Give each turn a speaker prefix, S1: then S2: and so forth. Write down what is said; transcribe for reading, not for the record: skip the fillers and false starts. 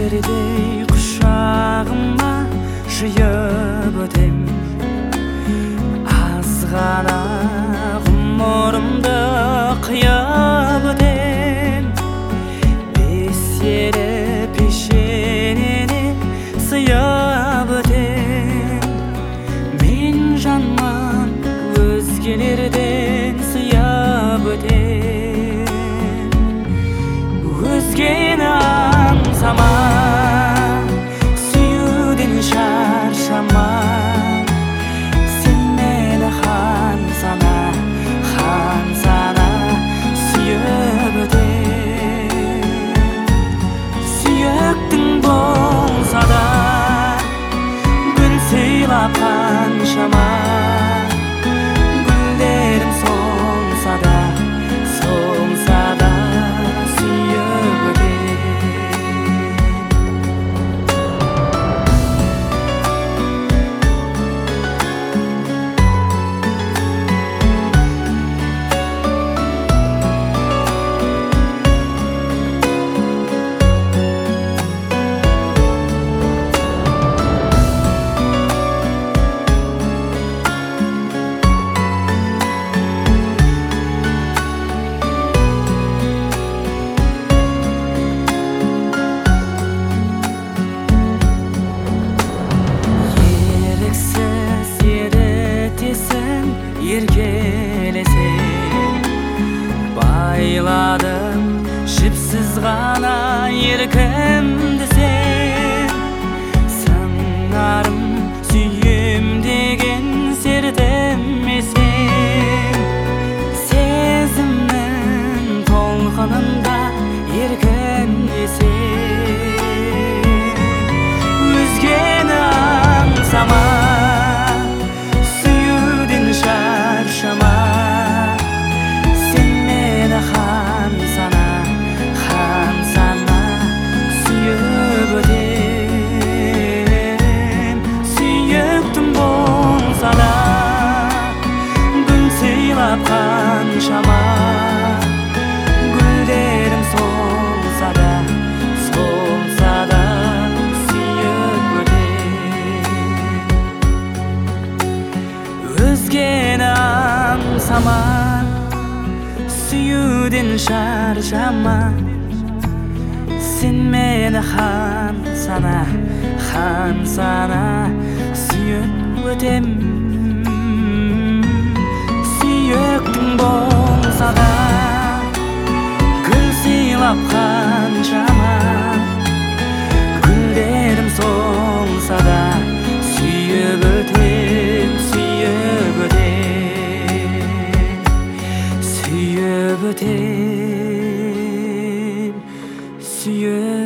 S1: Ердей құшағыма жиып өтем, аз ғана ғұмырымды қияп өтем. Бесері пешенене сыяп өтем. Мен жанман өзгелерден сыяп өтем. Өзгені аңсама, сүюден шаршама. Сен мені хан сана сүйіп өтем. Сүйектің болса да гүл сыйлап қаншама. Гүлдерім солса да сүйіп өтем. Еркелесең байладым жіпсіз ғана еркімді сен. Сыңарым сүйем деген сертіме сен. Сезімнің толқынында еркіндесең. Өзгені аңсама, шаршама. Сен мені хан сана сүйіп өтем. Сүйіктім болса да гүл сыйлап қаншама. Гүлдерім солса да сүйіп өтем. Өзгені аңсама, сүюден шаршама. Сен мені хан сана сүйіп өтем. Сүйектің болса да гүл сыйлап қаншама. Гүлдерім солса да сүйіп өтем. Сүйіп өтем.